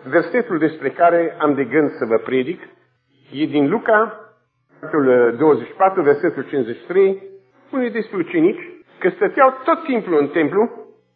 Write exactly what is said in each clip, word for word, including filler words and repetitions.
Versetul despre care am de gând să vă predic e din Luca, douăzeci și patru, versetul cincizeci și trei, spune despre ucenici că stăteau tot timpul în templu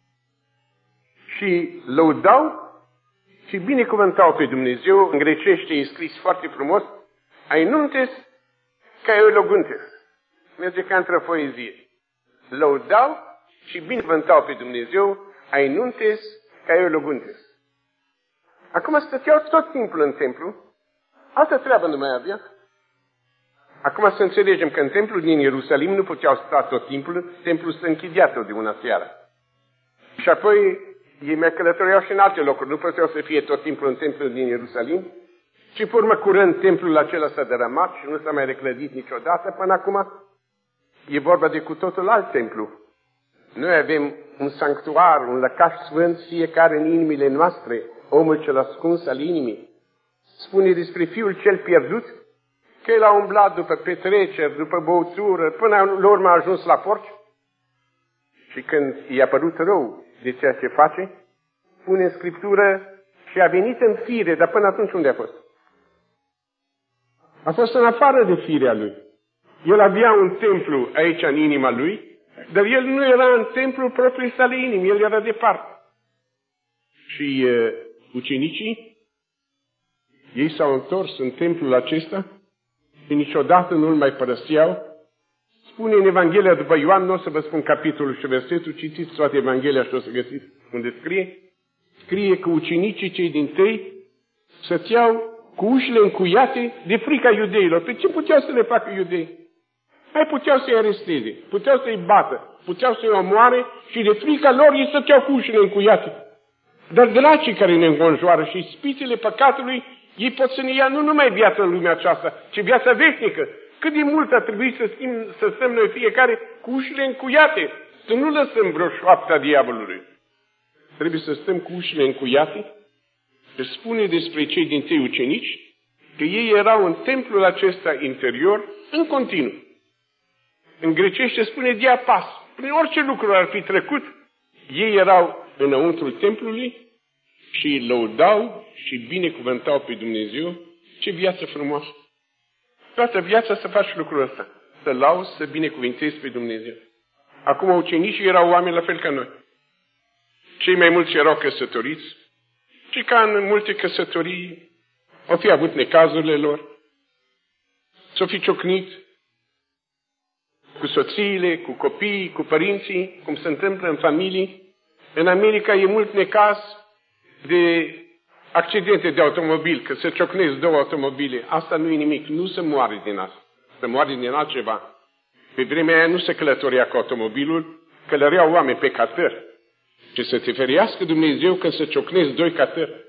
și lăudau și binecuvântau pe Dumnezeu. În grecește e scris foarte frumos, ainuntes ca eologuntes. Merge ca într-o poezie. Lăudau și binecuvântau pe Dumnezeu, ainuntes ca eologuntes. Acum stăteau tot timpul în templu, altă treabă nu mai avea. Acum să înțelegem că în templul din Ierusalim nu puteau sta tot timpul, templul se închidea tot de una seara. Și apoi ei mai călătoreau și în alte locuri, nu puteau să fie tot timpul în templul din Ierusalim, și pe urmă curând templul acela s-a dărâmat și nu s-a mai reclădit niciodată până acum. E vorba de cu totul alt templu. Noi avem un sanctuar, un lăcaș sfânt, fiecare în inimile noastre, omul cel ascuns al inimii. Spune despre fiul cel pierdut că el a umblat după petreceri, după băutură, până la urmă a ajuns la porci. Și când i-a părut rău de ceea ce face, spune în Scriptură și a venit în fire, dar până atunci unde a fost? A fost în afară de firea lui. El avea un templu aici în inima lui, dar el nu era în templul propriului sale inimi, el era departe. Și uh, ucenicii, ei s-au întors în templul acesta și niciodată nu îl mai părăseau. Spune în Evanghelia după Ioan, nu o să vă spun capitolul și versetul, citiți toate Evanghelia și o să găsiți unde scrie. Scrie că ucenicii cei dintâi stăteau cu ușile încuiate de frica iudeilor. Pe ce puteau să le facă iudei? Mai puteau să-i aresteze, puteau să-i bată, puteau să-i omoare și de frica lor ei stăteau cu ușile încuiate. Dar dracii care ne înconjoară și spițele păcatului, ei pot să ne ia nu numai viața în lumea aceasta, ci viața veșnică. Cât de mult ar trebui să, schimb, să stăm noi fiecare cu ușile încuiate, să nu lăsăm vreo șoapta diavolului. Trebuie să stăm cu ușile încuiate. Se spune despre cei dintâi ucenici că ei erau în templul acesta interior în continuu. În grecește spune diapas. Prin orice lucru ar fi trecut, ei erau înăuntrul templului și lăudau și binecuvântau pe Dumnezeu. Ce viață frumoasă! Toată viața să faci lucrul ăsta. Să lauzi, să binecuvintezi pe Dumnezeu. Acum ucenicii erau oameni la fel ca noi. Cei mai mulți erau căsătoriți și ca în multe căsătorii au fi avut necazurile lor, s-au fi ciocnit cu soțiile, cu copiii, cu părinții, cum se întâmplă în familii. În America e mult necaz de accidente de automobil, că se ciocnesc două automobile. Asta nu e nimic, nu se moare din asta, se moare din altceva. Pe vremea aia nu se călătorea cu automobilul, călăreau oameni pe catări. Și să te ferească Dumnezeu că se ciocnesc doi catări.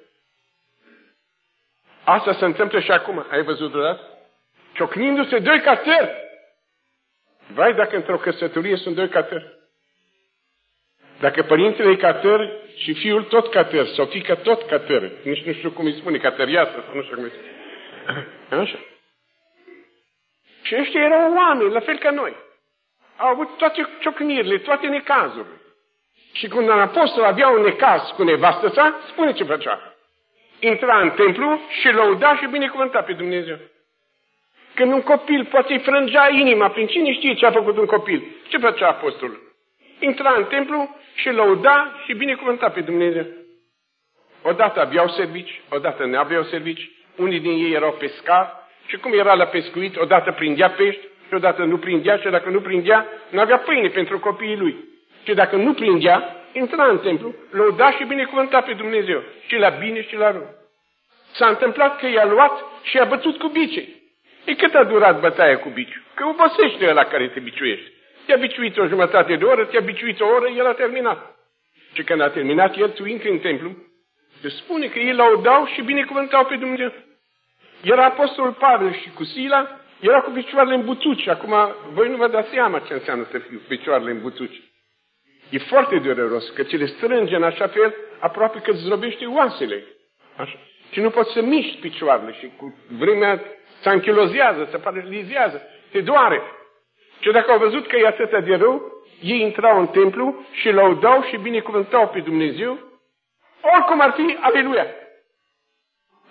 Asta se întâmplă și acum. Ai văzut vreodată? Ciocnindu-se doi catări. Vai dacă într-o căsătorie sunt doi catări. Dacă părintele e catăr și fiul tot catăr, sau fiica tot catăr, nici nu știu cum îi spune, catăriasă, sau nu știu cum îi spune. Așa. Și ăștia erau oameni, la fel ca noi. Au avut toate ciocnirile, toate necazurile. Și când un apostol avea un necaz cu nevastă sa, spune ce făcea. Intra în templu și lăuda și binecuvânta pe Dumnezeu. Când un copil poate îi frângea inima, prin cine știe ce a făcut un copil? Ce făcea apostolul? Intra în templu și lăuda și binecuvânta pe Dumnezeu. Odată aveau servici, odată nu aveau servici. Unii din ei erau pescari și cum era la pescuit, odată prindea pești și odată nu prindea și dacă nu prindea, nu avea pâine pentru copiii lui. Și dacă nu prindea, intra în templu, lăuda și binecuvânta pe Dumnezeu. Și la bine și la rău. S-a întâmplat că i-a luat și i-a bătut cu bice. E cât a durat bătaia cu biciul? Că obosește ăla care te biciuiește. Te-a biciuit o jumătate de oră, te-a biciuit o oră, el a terminat. Și când a terminat el, tu intri în templu, se spune că ei lăudau și binecuvântau pe Dumnezeu. Era apostolul Pavel și cu Sila, era cu picioarele în butuci. Acum, voi nu vă dați seama ce înseamnă să fiu cu picioarele în butuci. E foarte dureros, că ți le strânge în așa fel, aproape că îți zdrobește oasele. Așa. Și nu poți să miști picioarele și cu vremea se anchilozează, se paralizează, te doare. Și dacă au văzut că e atâta de rău, ei intrau în templu și lăudau și binecuvântau pe Dumnezeu, oricum ar fi, aleluia.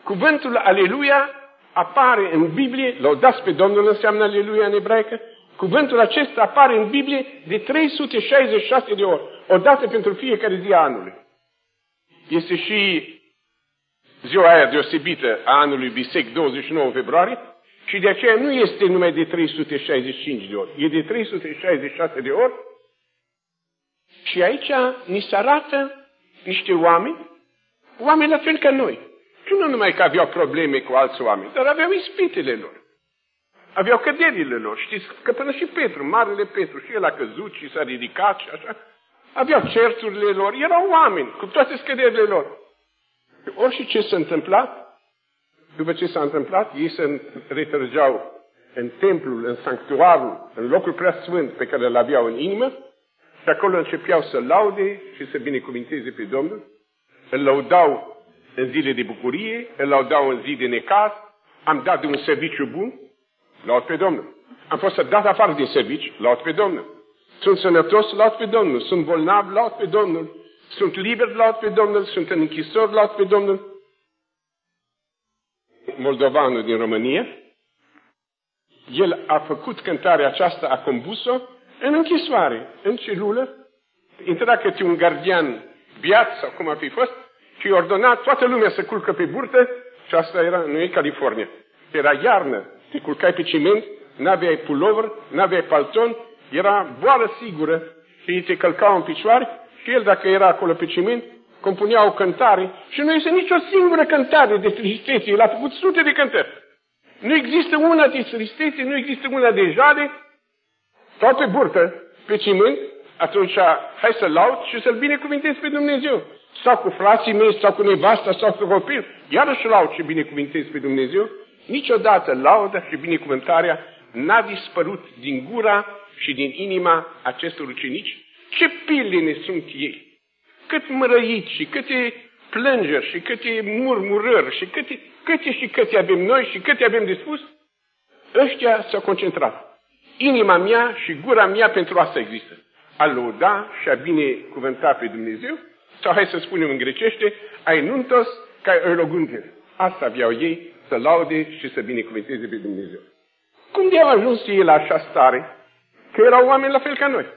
Cuvântul Aleluia apare în Biblie, lăudați pe Domnul înseamnă Aleluia în ebraică, cuvântul acesta apare în Biblie de trei sute șaizeci și șase de ori, o dată pentru fiecare zi a anului. Este și ziua aia deosebită a anului bisec, douăzeci și nouă februarie, și de aceea nu este numai de trei sute șaizeci și cinci de ori, e de trei sute șaizeci și șase de ori. Și aici ni se arată niște oameni, oameni la fel ca noi. Și nu numai că aveau probleme cu alți oameni, dar aveau ispitele lor. Aveau căderile lor. Știți că până și Petru, marele Petru, și el a căzut și s-a ridicat și așa. Aveau certurile lor, erau oameni cu toate scăderile lor. Orice ce s-a întâmplat, după ce s-a întâmplat, ei se retrăgeau în templul, în sanctuarul, în locul preasfânt pe care îl aveau în inimă și acolo începeau să laude și să binecuvinteze pe Domnul. Îl lăudau în zile de bucurie, îl laudau în zi de necaz, am dat de un serviciu bun, laud pe Domnul. Am fost dat afară din serviciu, laud pe Domnul. Sunt sănătos, laud pe Domnul. Sunt bolnav, laud pe Domnul. Sunt liber, laud pe Domnul. Sunt în închisori, laud pe Domnul. Moldovanul din România, el a făcut cântarea aceasta, a compus-o în închisoare, în celulă. Intra câte un gardian biat, sau cum a fi fost, și ordona toată lumea să culcă pe burtă, și asta era, nu e California. Era iarnă, te culcai pe ciment, n-aveai pulover, n-aveai palton, era boală sigură și ei te călcau în picioare și el, dacă era acolo pe ciment, compunea o cântare și nu este nicio singură cântare de tristețe. El a făcut sute de cântări. Nu există una de tristețe, nu există una de jale, tot pe burtă, pe ciment, atunci hai să laud și să-L binecuvintez pe Dumnezeu. Sau cu frații mei, sau cu nevasta, sau cu copil, iarăși laud și binecuvintez pe Dumnezeu. Niciodată lauda și binecuvântarea n-a dispărut din gura și din inima acestor ucenici. Ce piline sunt ei! Cât mărăiți și câte plângeri și câte murmurări și câte, câte și câte avem noi și câte avem de spus, ăștia s-au concentrat. Inima mea și gura mea pentru asta există. A lăuda și a binecuvânta pe Dumnezeu, sau hai să spunem în grecește, ai nuntos ca eulogânter. Asta aveau ei, să laude și să binecuvânteze pe Dumnezeu. Cum de au ajuns ei la așa stare? Că erau oameni la fel ca noi.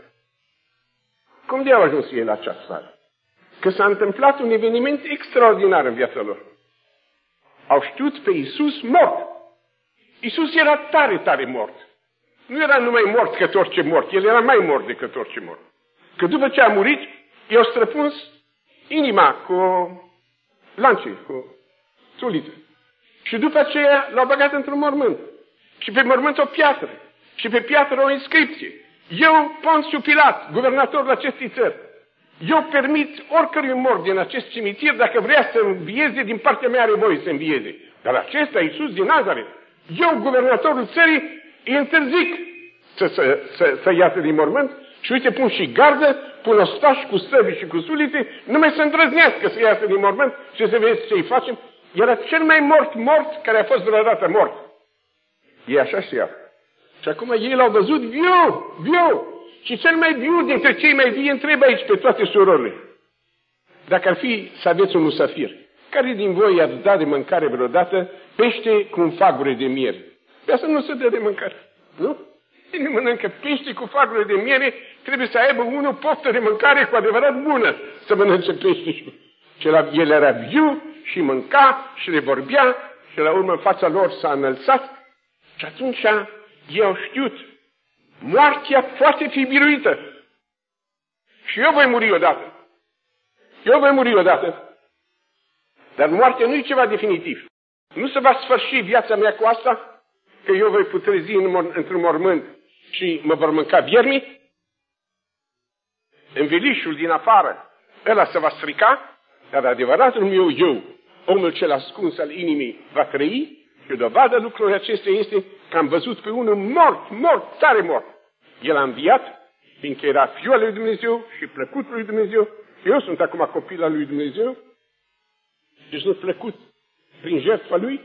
Cum de au ajuns ei la această stare? Că s-a întâmplat un eveniment extraordinar în viața lor. Au știut pe Iisus mort. Iisus era tare, tare mort. Nu era numai mort cât orice mort, el era mai mort decât orice mort. Că după ce a murit, i-au străpuns inima cu lance, cu suliță. Și după aceea l-au băgat într-un mormânt. Și pe mormânt o piatră. Și pe piatră o inscripție. Eu, Ponțiu Pilat, guvernatorul acestei țări, eu permit oricărui mort din acest cimitir, dacă vrea să învieze, din partea mea are voie să învieze. Dar acesta, Iisus din Nazaret, eu, guvernatorul țării, îi interzic să, să, să, să iasă din mormânt și uite, pun și gardă, pun ostași cu săbi și cu sulițe, numai să îndrăznească să iasă din mormânt și să vezi ce-i facem. Era cel mai mort mort care a fost vreodată mort. E așa și ea. Și acum ei l-au văzut viu, viu. Și cel mai viu dintre cei mai vii întreb aici pe toate surorile. Dacă ar fi să aveți un musafir, care din voi i-ați dat de mâncare vreodată pește cu un fagure de miere? Pe asta nu se dă de mâncare, nu? Cine mănâncă pește cu fagure de miere, trebuie să aibă unul poftă de mâncare cu adevărat bună să mănânce pește. Și el era viu și mânca și le vorbea și la urmă în fața lor s-a înălțat. Și atunci ei au știut, moartea poate fi biruită. Și eu voi muri odată. Eu voi muri odată. Dar moartea nu e ceva definitiv. Nu se va sfârși viața mea cu asta, că eu voi putrezi în, într-un mormânt și mă vor mânca viermii. Învelișul din afară, ăla se va strica, dar adevăratul meu eu, omul cel ascuns al inimii, va trăi. Și dovada lucrurilor acestea este că am văzut pe unul mort, mort, tare mort. El a înviat, fiindcă era Fiul al lui Dumnezeu și plăcut lui Dumnezeu. Eu sunt acum copil al lui Dumnezeu și sunt plăcut prin jertfa lui.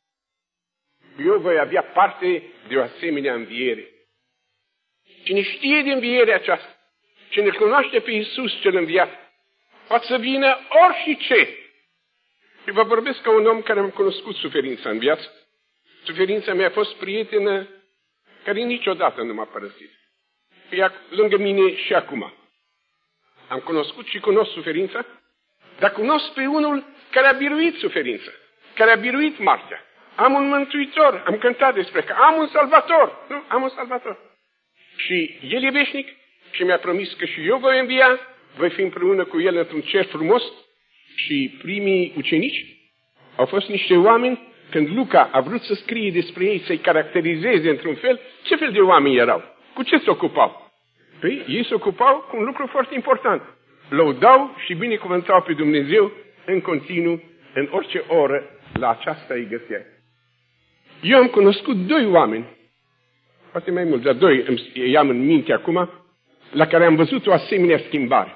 Eu voi avea parte de o asemenea înviere. Cine știe de învierea aceasta, cine cunoaște pe Iisus cel înviat, poate să vină orice. Și vă vorbesc ca un om care am cunoscut suferința în viață. Suferința mea a fost prietenă care niciodată nu m-a părăsit. E lângă mine și acum. Am cunoscut și cunosc suferința, dar cunosc pe unul care a biruit suferința, care a biruit moartea. Am un mântuitor, am cântat despre că am un salvator, nu? Am un salvator. Și el e veșnic și mi-a promis că și eu voi învia, voi fi împreună cu el într-un cer frumos. Și primii ucenici au fost niște oameni, când Luca a vrut să scrie despre ei, să-i caracterizeze într-un fel, ce fel de oameni erau? Cu ce se ocupau? Păi, ei se ocupau cu un lucru foarte important. Lăudau și binecuvântau pe Dumnezeu în continuu, în orice oră, la aceasta îi găseai. Eu am cunoscut doi oameni, poate mai mult, dar doi îi am în minte acum, la care am văzut o asemenea schimbare.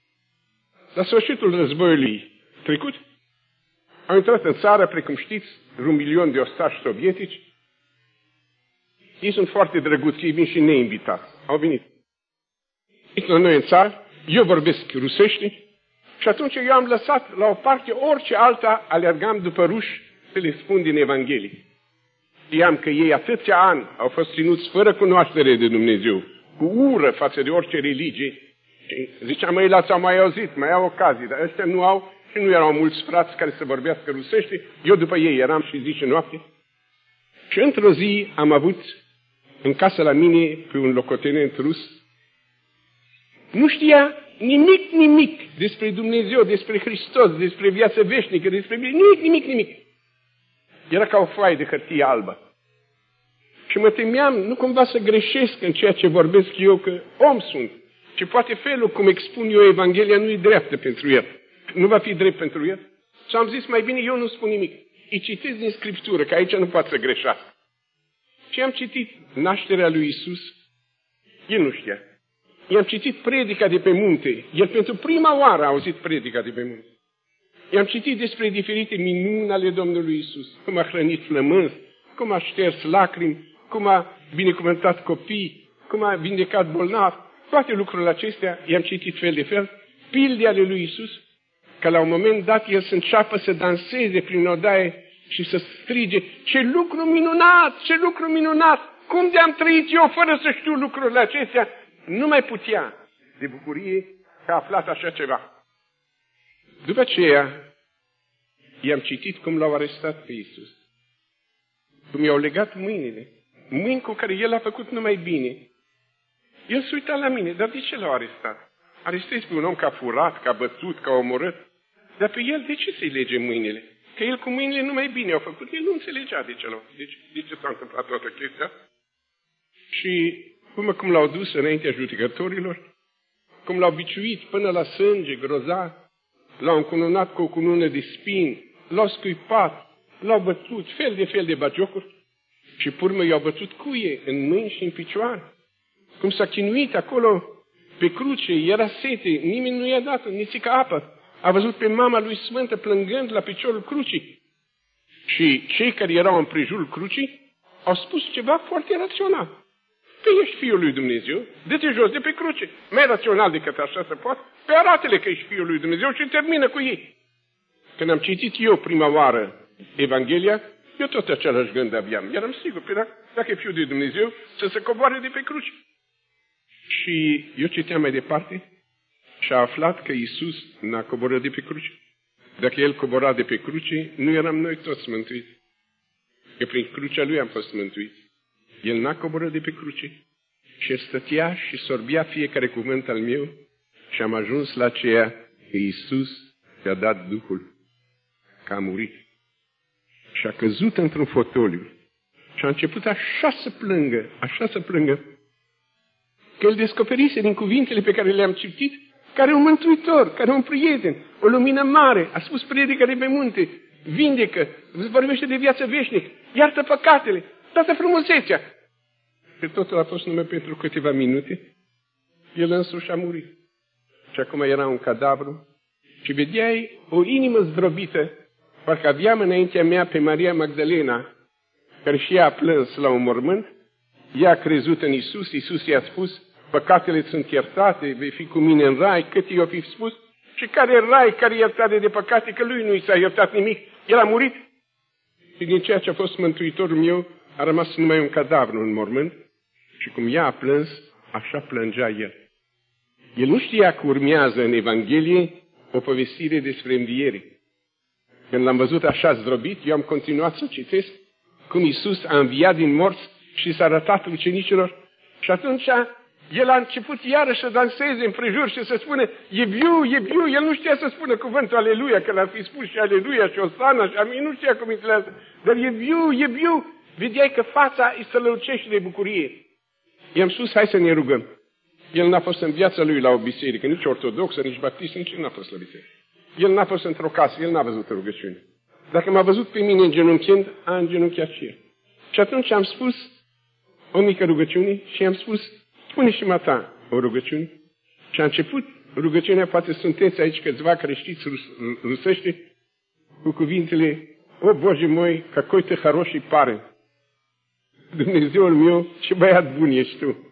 La sfârșitul războiului trecut, au intrat în țară, precum știți, un milion de ostași sovietici. Ei sunt foarte drăguți, ei vin și neinvitați. Au venit. Aici la noi în țară, eu vorbesc rusește și atunci eu am lăsat la o parte orice alta, alergam după ruși să le spun din Evanghelie. Știam că ei atâția ani au fost ținuți fără cunoaștere de Dumnezeu, cu ură față de orice religie. Și ziceam, măi, l-ați mai auzit, mai au ocazii, dar ăștia nu au și nu erau mulți frați care să vorbească rusește. Eu după ei eram și zi și noapte. Și într-o zi am avut în casă la mine pe un locotenent rus. Nu știa nimic, nimic despre Dumnezeu, despre Hristos, despre viață veșnică, despre nimic, nimic, nimic. Era ca o foaie de hârtie albă. Și mă temeam, nu cumva să greșesc în ceea ce vorbesc eu, că om sunt. Și poate felul cum expun eu Evanghelia nu e dreaptă pentru el. Nu va fi drept pentru el. Și am zis, mai bine eu nu spun nimic. Îi citesc din Scriptură, că aici nu poate să greșească. Și am citit nașterea lui Iisus. El nu știa. I-am citit predica de pe munte. El pentru prima oară a auzit predica de pe munte. I-am citit despre diferite minuni ale Domnului Iisus. Cum a hrănit flămânzi, cum a șters lacrimi, cum a binecuvântat copii, cum a vindecat bolnavi. Toate lucrurile acestea i-am citit fel de fel. Pilde ale lui Iisus, că la un moment dat el să înceapă să danseze prin odaie și să strige, ce lucru minunat, ce lucru minunat! Cum de-am trăit eu fără să știu lucrurile acestea? Nu mai putea de bucurie că a aflat așa ceva. După aceea, i-am citit cum l-au arestat pe Iisus. Cum i-au legat mâinile. Mâini cu care el a făcut numai bine. El se uita la mine, dar de ce l-au arestat? Arestezi pe un om că a furat, că a bătut, că a omorât. Dar pe el de ce să-i lege mâinile? Că el cu mâinile numai bine au făcut. El nu înțelegea de ce l-au. Deci, de ce s-a întâmplat toată chestia? Și cum, cum l-au dus înaintea judecătorilor, cum l-au biciuit până la sânge grozav, l-au încununat cu o cunună de spini, l-au scuipat, l-au bătut, fel de fel de bagiocuri, și pe urmă i-au bătut cuie în mâini și în picioare. Cum s-a chinuit acolo pe cruce, era sete, nimeni nu i-a dat nițică apă. A văzut pe mama lui Sfântă plângând la piciorul crucii. Și cei care erau în prejurul crucii au spus ceva foarte rațional. Că ești Fiul lui Dumnezeu, dă-te jos de pe cruce. Mai rațional decât așa să poate, pe arată-le că ești Fiul lui Dumnezeu și termină cu ei. Când am citit eu prima oară Evanghelia, eu tot același gând aveam. Eram sigur, că dacă, dacă e Fiul lui Dumnezeu, să se coboare de pe cruce. Și eu citeam mai departe și a aflat că Iisus n-a coborât de pe cruce. Dacă El cobora de pe cruce, nu eram noi toți mântuiți. Că prin crucea Lui am fost mântuiți. El n-a coborât de pe cruce și El stătea și sorbea fiecare cuvânt al meu și am ajuns la aceea că Iisus te-a dat Duhul, că a murit. Și a căzut într-un fotoliu și a început așa să plângă, așa să plângă, că îl descoperise din cuvintele pe care le-am citit, care e un mântuitor, care e un prieten, o lumină mare, a spus predica de pe munte, vindecă, vorbește de viață veșnică, iartă păcatele, toată frumusețea. Că totul a fost numai pentru câteva minute, el însuși a murit. Și acum era un cadavru și vedeai o inimă zdrobită, parcă aveam înaintea mea pe Maria Magdalena, care și ea a plâns la un mormânt, ea a crezut în Iisus, Iisus i-a spus, păcatele sunt iertate, vei fi cu mine în rai, cât i-o fi spus, Și care rai, care iertare de păcate, că lui nu i s-a iertat nimic. El a murit. Și din ceea ce a fost mântuitorul meu, a rămas numai un cadavru în mormânt. Și cum ea a plâns, așa plângea el. El nu știa că urmează în Evanghelie o povestire despre înviere. Când l-am văzut așa zdrobit, eu am continuat să citesc cum Iisus a înviat din morți și s-a arătat ucenicilor. Și atunci el a început iarăși să danseze împrejur și să spună, e viu, e viu. El nu știa să spună cuvântul aleluia, că l-ar fi spus și aleluia și osana și amin, nu știa cum înțeleasă. Dar e viu, e viu. Vedeai că fața îi se lălucește de bucurie. I-am spus, hai să ne rugăm. El n-a fost în viața lui la o biserică, nici ortodoxă, nici baptistă, nici n-a fost la biserică. El n-a fost într-o casă, el n-a văzut rugăciune. Dacă m-a văzut pe mine îngenunchind, a îngenunchiat și el. Și atunci am spus o mică rugăciune și am spus, spune și mata o rugăciune. Și a început rugăciunea, poate sunteți aici câțiva care știți rus, rusește, cu cuvintele, o, Bože moi, какой ты хороший парень. Dumnezeul meu, ce băiat bun ești tu.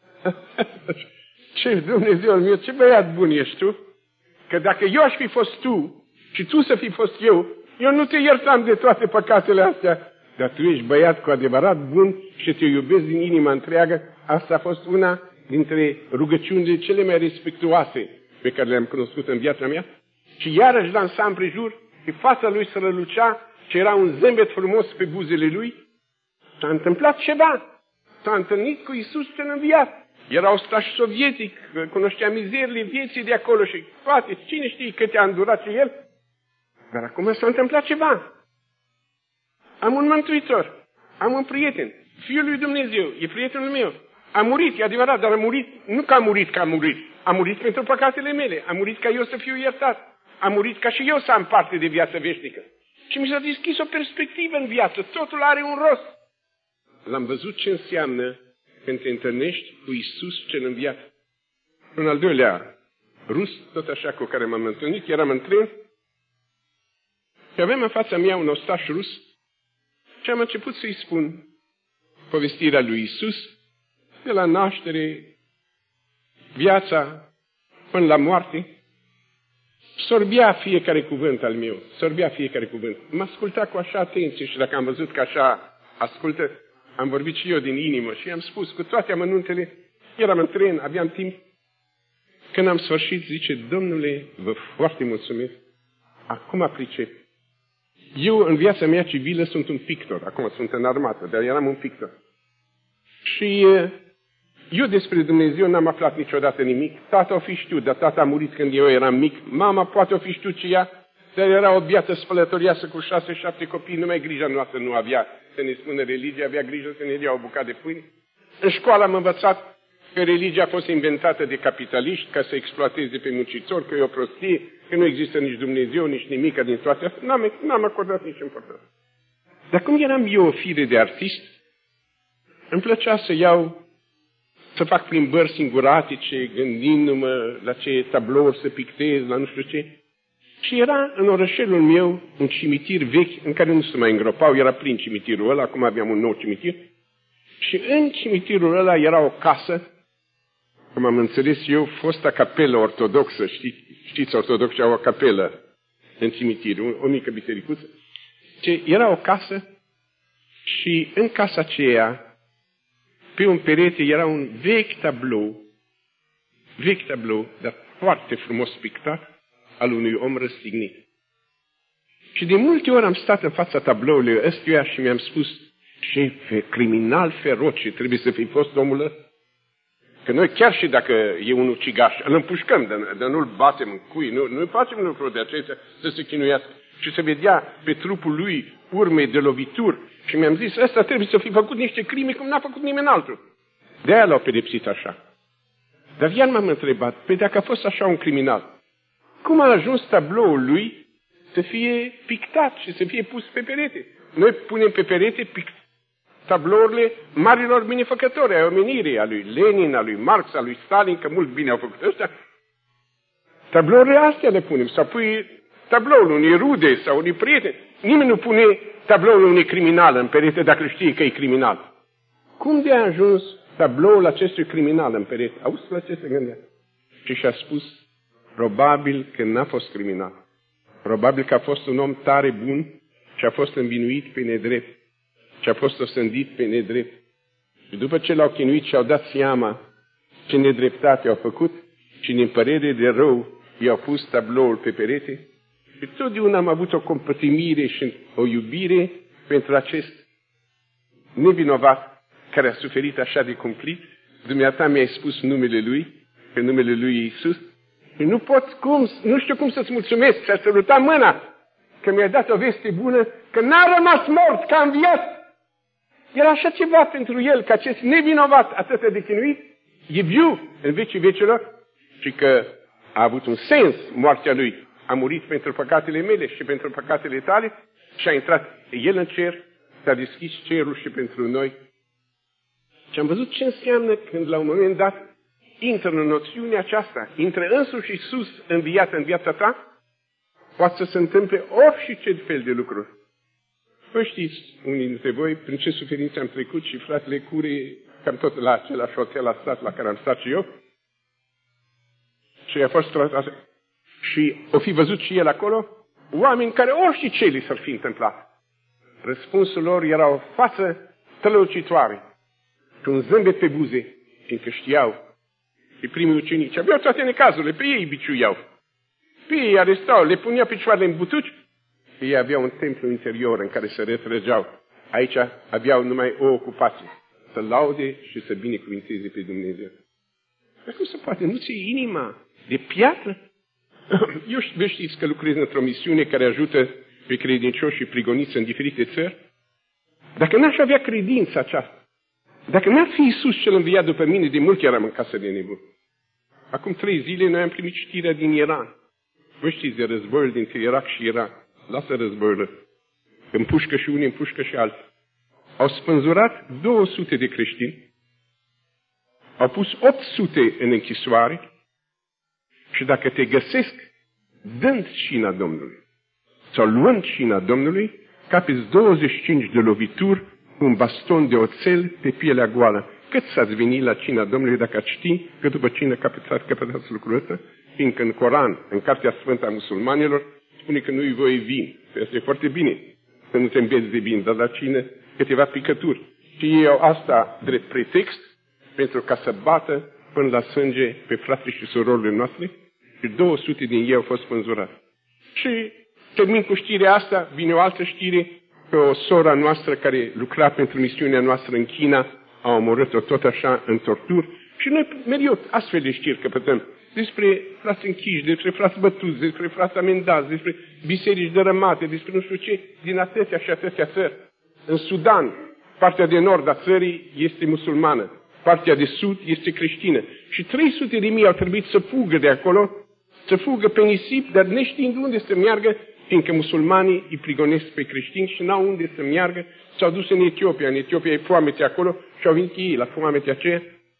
Ce, Dumnezeul meu, ce băiat bun ești tu. Că dacă eu aș fi fost tu și tu să fi fost eu, eu nu te iertam de toate păcatele astea. Dar tu ești băiat cu adevărat bun și te iubesc din inima întreagă. Asta a fost una dintre rugăciunile cele mai respectuoase pe care le-am cunoscut în viața mea. Și iarăși dansa împrejur, și fața lui se rălucea și era un zâmbet frumos pe buzele lui. S-a întâmplat ceva. S-a întâlnit cu Iisus cel înviat. Era ostaș sovietic, cunoștea mizerile vieții de acolo și toate. Cine știe câte a îndurat și el? Dar acum s-a întâmplat ceva. Am un mântuitor, am un prieten, Fiul lui Dumnezeu, e prietenul meu. A murit, e adevărat, dar a murit, nu că a murit că a murit, a murit pentru păcatele mele, a murit ca eu să fiu iertat, a murit ca și eu să am parte de viață veșnică. Și mi s-a deschis o perspectivă în viață, totul are un rost. L-am văzut ce înseamnă când te întâlnești cu Iisus cel înviat. Un al doilea rus, tot așa cu care m-am întâlnit, eram în tren și aveam în fața mea un ostaș rus și am început să-i spun povestirea lui Iisus de la naștere, viața, până la moarte. Sorbea fiecare cuvânt al meu, sorbea fiecare cuvânt. Mă asculta cu așa atenție și dacă am văzut că așa ascultă, am vorbit și eu din inimă și i-am spus cu toate amănuntele, eram în tren, aveam timp. Când am sfârșit, zice, Domnule, vă foarte mulțumesc, acum pricep. Eu, în viața mea civilă, sunt un pictor, acum sunt în armată, dar eram un pictor. Și eu despre Dumnezeu n-am aflat niciodată nimic. Tata o fi știut, dar tata a murit când eu eram mic. Mama poate o fi știut ce ea, dar era o biată spălătorioasă cu șase, șapte copii, numai grija noastră nu avea să ne spună religia, avea grijă să ne dea o bucată de pâine. În școală am învățat că religia a fost inventată de capitaliști ca să exploateze pe muncitori, că e o prostie, că nu există nici Dumnezeu, nici nimic din toate astea. N-am, n-am acordat nici importanță. Dar cum eram eu o fire de artist, îmi plăcea să iau, să fac plimbări singuratice, gândindu-mă la ce tablouri să pictez, la nu știu ce. Și era în orășelul meu un cimitir vechi în care nu se mai îngropau, era plin cimitirul ăla, acum aveam un nou cimitir. Și în cimitirul ăla era o casă, cum am înțeles eu, fosta capelă ortodoxă, știți, știți ortodoxi au o capelă în cimitir, o mică bisericuță. Ce era o casă și în casa aceea, pe un perete era un vechi tablou, vechi tablou, dar foarte frumos pictat, al unui om răstignit. Și de multe ori am stat în fața tabloului ăstuia și mi-am spus, șefe, criminal feroce, trebuie să fi fost omul ăsta. Că noi chiar și dacă e un ucigaș, îl împușcăm, dar, dar nu-l batem în cui, nu, nu facem lucruri de acestea să se chinuiască. Și să vedea pe trupul lui urme de lovituri. Și mi-am zis, ăsta trebuie să fi făcut niște crime cum n-a făcut nimeni altul. De-aia l-au pedepsit așa. Dar iar m-am întrebat, pe dacă a fost așa un criminal, cum a ajuns tabloul lui să fie pictat și să fie pus pe perete? Noi punem pe perete pic- tablourile marilor binefăcători ai omenirii, a lui Lenin, a lui Marx, a lui Stalin, că mult bine au făcut ăștia. Tablourile astea le punem. Sau pui tabloul unui rude sau unui prieten. Nimeni nu pune tabloul unui criminal în perete dacă știe că e criminal. Cum de a ajuns tabloul acestui criminal în perete? Auzi la ce se gândea? Și și-a spus, Probabil că n-a fost criminal. Probabil că a fost un om tare bun și a fost învinuit pe nedrept. Și a fost osândit pe nedrept. Și după ce l-au chinuit și au dat seama ce nedreptate au făcut și din părere de rău i-au pus tabloul pe perete, și totdeauna am avut o compătimire și o iubire pentru acest nevinovat care a suferit așa de cumplit. Dumneata mi-ai spus numele Lui, că numele Lui e Iisus, și nu pot cum, nu știu cum să-ți mulțumesc, ți-a sărutat mâna, că mi-ai dat o veste bună, că n-a rămas mort, că a înviat. Era așa ceva pentru el, că acest nevinovat atât de chinuit, e viu în vecii vecilor și că a avut un sens moartea lui. A murit pentru păcatele mele și pentru păcatele tale și a intrat el în cer, s-a deschis cerul și pentru noi. Și am văzut ce înseamnă când la un moment dat intră în noțiunea aceasta, intră însuși Iisus înviat în viața ta, poate să se întâmple orice fel de lucruri. Vă știți, unii dintre voi, prin ce suferințe am trecut și fratele Cure, cam tot la același hotel a stat la care am stat și eu, și a fost tratat, și o fi văzut și el acolo, oameni care orice li s-ar fi întâmplat. Răspunsul lor era o față tălăucitoare și un zâmbet pe buze, fiindcă știau că primii ucenici aveau toate necazurile, pe ei biciuiau, pe ei arestau, le puneau picioarele în butuci. Ei aveau un templu interior în care se retrăgeau. Aici aveau numai o ocupație, să laude și să binecuvinteze pe Dumnezeu. Dar cum se poate? Nu ți-e inima de piatră? Eu vă știți că lucrez într-o misiune care ajută pe credincioși și prigoniți în diferite țări. Dacă n-aș avea credința aceasta, dacă n-ar fi Iisus cel înviat după mine, de mult eram în casă de nebun. Acum trei zile noi am primit știrea din Iran. Vă știți de războiul dintre Irak și Iran. Lasă războiul. Împușcă și unii, împușcă și alții. Au spânzurat două sute de creștini, au pus opt sute în închisoare și dacă te găsesc dând șina Domnului sau luând șina Domnului, capeți douăzeci și cinci de lovituri cu un baston de oțel pe pielea goală. Cât s-ați venit la cina Domnului dacă ați ști că după cină capetați, capetați lucrul ăsta? Fiindcă în Coran, în Cartea Sfântă a musulmanilor, spune că nu-i voie vin. Asta e foarte bine, să nu te îmbezi de vin, dar la cină câteva picături. Și ei au asta drept pretext pentru ca să bată până la sânge pe fratele și surorile noastre și două sute din ei au fost spânzurați. Și termin cu știrea asta, vine o altă știre că o sora noastră care lucra pentru misiunea noastră în China a omorât-o tot așa în torturi și noi mereu astfel de știri căpătăm despre frați închiși, despre frați bătuți, despre frați amendați, despre biserici dărâmate, despre nu știu ce, din atâtea și atâtea țări. În Sudan, partea de nord a țării este musulmană, partea de sud este creștină. Și trei sute de mii au trebuit să fugă de acolo, să fugă pe nisip, dar neștiind unde să meargă, fiindcă musulmanii îi prigonesc pe creștini și n-au unde să meargă, s-au dus în Etiopia. În Etiopia e foamete acolo și au venit ei la foametea aceea.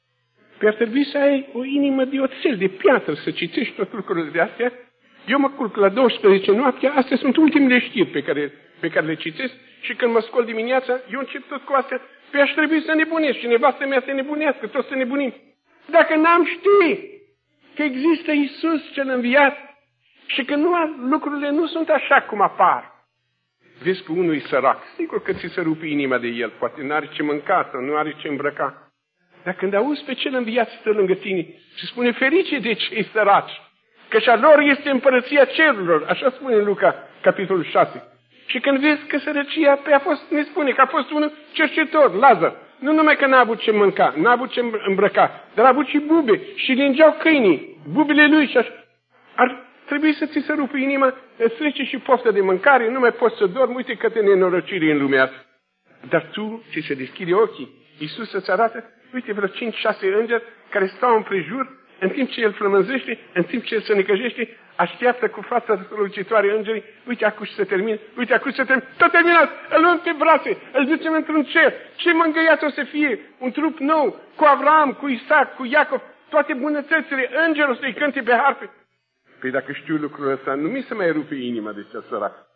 Păi ar trebui să ai o inimă de oțel, de piatră, să citești tot lucrurile de astea. Eu mă culc la douăsprezece noaptea, astea sunt ultimele știri pe care, pe care le citesc și când mă scol dimineața, eu încep tot cu astea. Păi aș trebui să nebunesc și nevastă mea să nebunească, toți să nebunim. Dacă n-am ști că există Iisus cel înviat și că nu, lucrurile nu sunt așa cum apar. Vezi că unul e sărac, sigur că ți se rupe inima de el, poate n-are ce mânca sau nu are ce îmbrăca. Dar când auzi pe cel înviat stă lângă tine și spune ferice de cei săraci, că și-a lor este împărăția cerurilor, așa spune Luca, capitolul șase. Și când vezi că sărăcia, pe a fost, ne spune că a fost unul cercetor, Lazar. Nu numai că n-a avut ce mânca, n-a avut ce îmbrăca, dar a avut și bube și lingeau câinii, bubele lui și așa. Ar trebui să ți se rupă inima, îți trece și poftă de mâncare, nu mai poți să dormi, uite câte nenorociri în lumea asta. Dar tu ți se deschide ochii, Iisus să-ți arată, uite vreo cinci, șase îngeri care stau împrejur, în timp ce el flămânzește, în timp ce el se necăjește, așteaptă cu fața strălucitoare îngerii, uite acum se termină, uite acum se termină, tot terminat, îl luăm pe brațe, îl ducem într-un cer, ce mângâiat o să fie, un trup nou, cu Avram, cu Isaac, cu Iacov, toate bunătățile, îngerul să-i cânte pe harpe. Păi dacă știu lucrul ăsta, nu mi se mai rupe inima de cea sărac.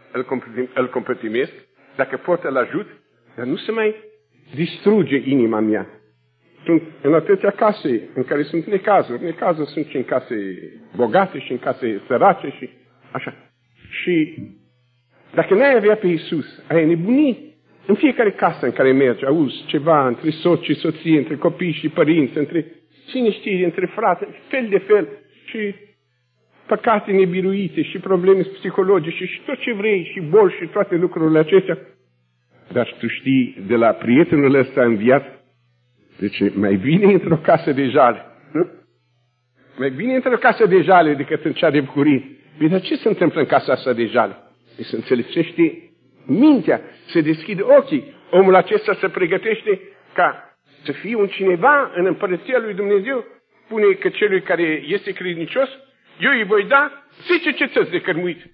Îl compătimesc, dacă pot îl ajut, dar nu se mai distruge inima mea. Sunt în atâtea case în care sunt necazuri. Necazuri sunt și în case bogate și în case sărace și așa. Și dacă n-ai avea pe Iisus, ai nebuni. În fiecare casă în care mergi, auzi ceva între soț și soție, între copii și părinți, între cine știe, între frate, fel de fel. Și păcate nebiruite și probleme psihologice și tot ce vrei și boli și toate lucrurile acestea. Dar tu știi de la prietenul ăsta înviat, deci mai bine într-o casă de jale. Nu? Mai bine într-o casă de jale decât în cea de bucurie. Dar ce se întâmplă în casa asta de jale? Se înțelegește mintea, se deschide ochii. Omul acesta se pregătește ca să fie un cineva în împărăția lui Dumnezeu. Spune că celui care este credincios, eu îi voi da zece cetăți de cărmuit.